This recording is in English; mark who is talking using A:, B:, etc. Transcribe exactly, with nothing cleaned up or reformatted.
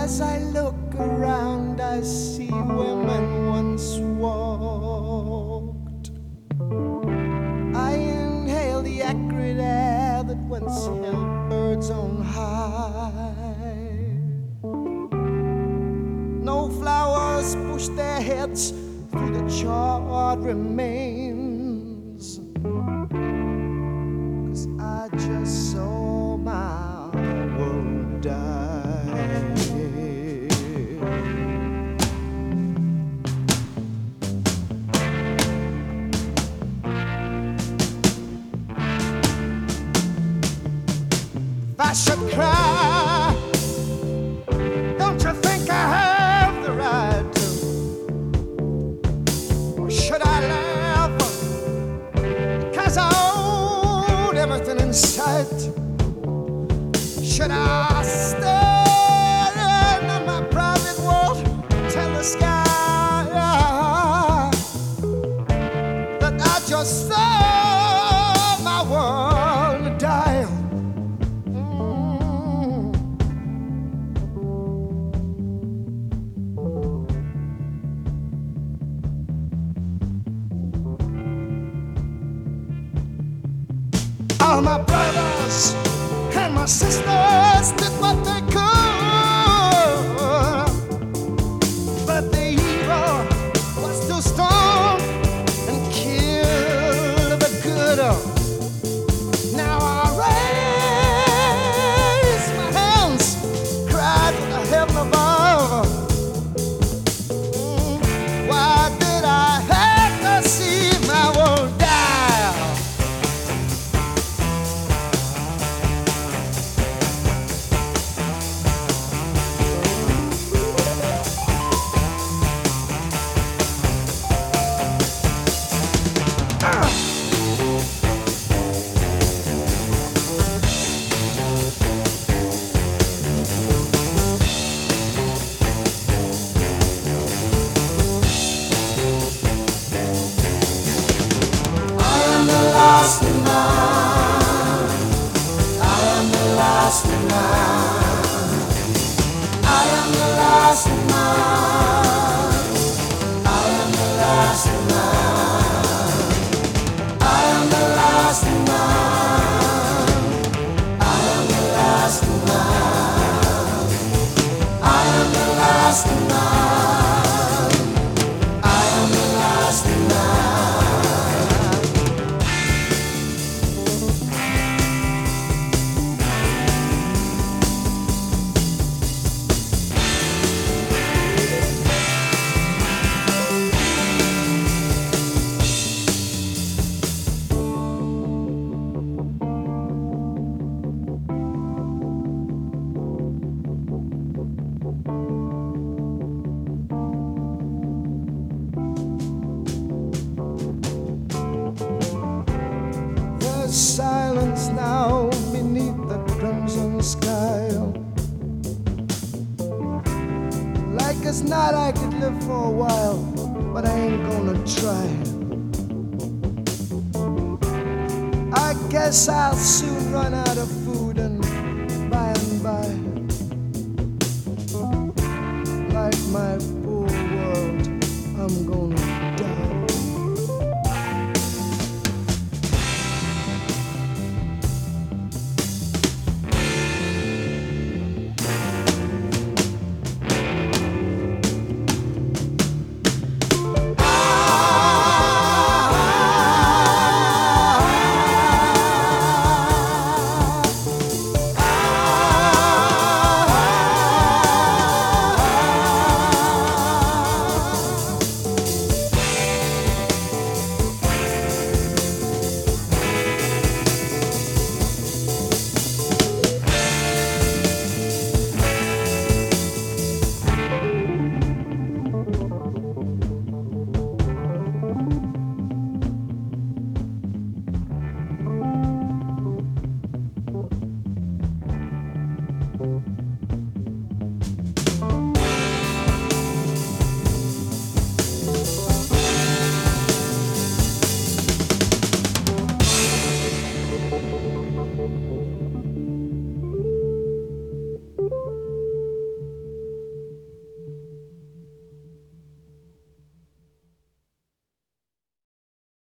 A: As I look around, I see where men once walked. I inhale the acrid air that once held birds on high. No flowers push their heads through the charred remains, 'cause I just saw my world die. I should cry. Don't you think I have the right to? Or should I laugh? Because I own everything in sight. Should I stand in my private world and tell the sky that I just saw my world die? All my brothers and my sisters did what they could, but the evil was too strong and killed the good. Now I raise my hands, cry to the heaven above. Why did I have to see my world die? Silence now beneath the crimson sky. Like as not I could live for a while, but I ain't gonna try. I guess I'll soon run out of food, and by and by, like my